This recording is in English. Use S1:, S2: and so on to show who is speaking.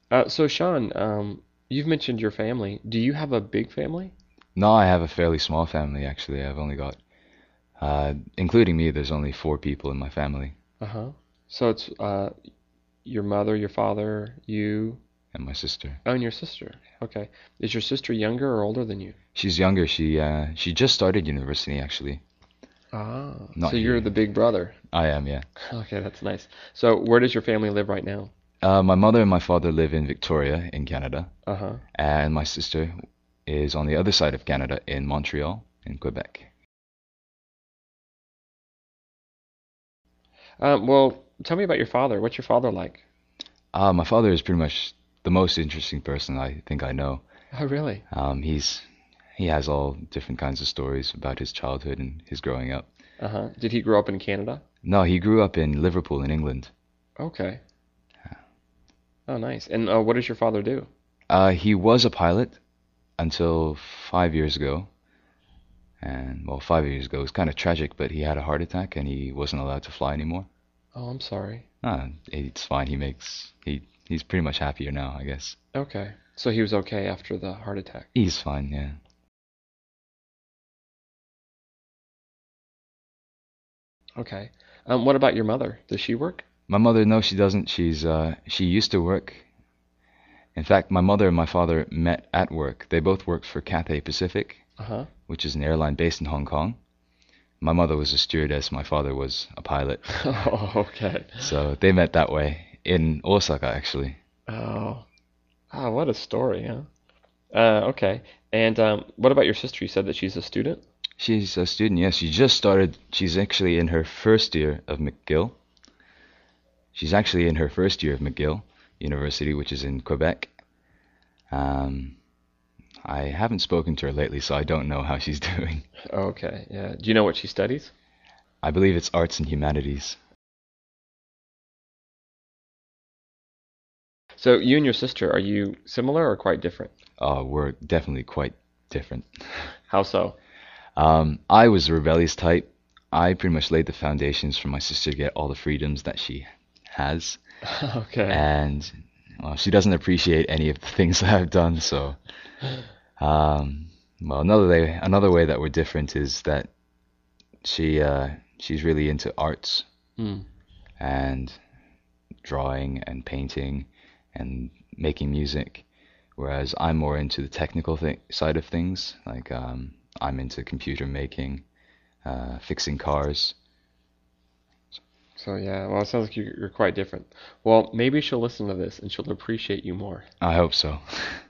S1: So Sean, you've mentioned your family. Do you have a big family?
S2: No, I have a fairly small family actually. I've only got, including me, there's only four people in my family
S1: Uh-huh. So it's your mother, your father, you,
S2: and my sister.
S1: oh, and your sister. Okay. Is your sister younger or older than you?
S2: She's younger. She just started university actually.
S1: Ah, so
S2: Not
S1: you're
S2: here.
S1: the big brother.
S2: I am, yeah.
S1: Okay, that's nice. So where does your family live right now?
S2: My mother and my father live in Victoria in Canada,
S1: Uh-huh.
S2: and my sister is on the other side of Canada in Montreal in Quebec.
S1: Well, tell me about your father. What's your father like?
S2: My father is pretty much the most interesting person I think I know.
S1: Oh, really?
S2: He's he has all different kinds of stories about his childhood and his growing up.
S1: Uh-huh. Did he grow up in Canada?
S2: No, he grew up in Liverpool in England.
S1: Okay. Oh, nice. And what does your father do?
S2: He was a pilot until 5 years ago, and well, 5 years ago was kind of tragic, but he had a heart attack and he wasn't allowed to fly anymore.
S1: Oh, I'm sorry.
S2: It's fine. He's pretty much happier now, I guess.
S1: Okay. So he was okay after the heart attack.
S2: He's fine, yeah.
S1: Okay. What about your mother? Does she work?
S2: My mother, no, she doesn't. She used to work. In fact, my mother and my father met at work. They both worked for Cathay Pacific,
S1: Uh-huh.
S2: which is an airline based in Hong Kong. My mother was a stewardess, my father was a pilot.
S1: Oh, okay.
S2: So they met that way in Osaka, actually.
S1: Oh, ah, what a story, huh? Okay. And what about your sister? You said that she's a student?
S2: She's a student, yes. She just started. She's actually in her first year of McGill. She's actually in her first year of McGill University, which is in Quebec. Um, I haven't spoken to her lately, so I don't know how she's doing.
S1: Okay, yeah. Do you know what she studies?
S2: I believe it's arts and humanities.
S1: So you and your sister, are you similar or quite different?
S2: We're definitely quite different.
S1: How so?
S2: I was a rebellious type. I pretty much laid the foundations for my sister to get all the freedoms that she has.
S1: Okay.
S2: And well, she doesn't appreciate any of the things that I've done. So, well, another way that we're different is that she's really into arts
S1: Hmm.
S2: and drawing and painting and making music, whereas I'm more into the technical side of things. Like I'm into computer making, fixing cars.
S1: So yeah, well, it sounds like you're quite different. Well, maybe she'll listen to this and she'll appreciate you more.
S2: I hope so.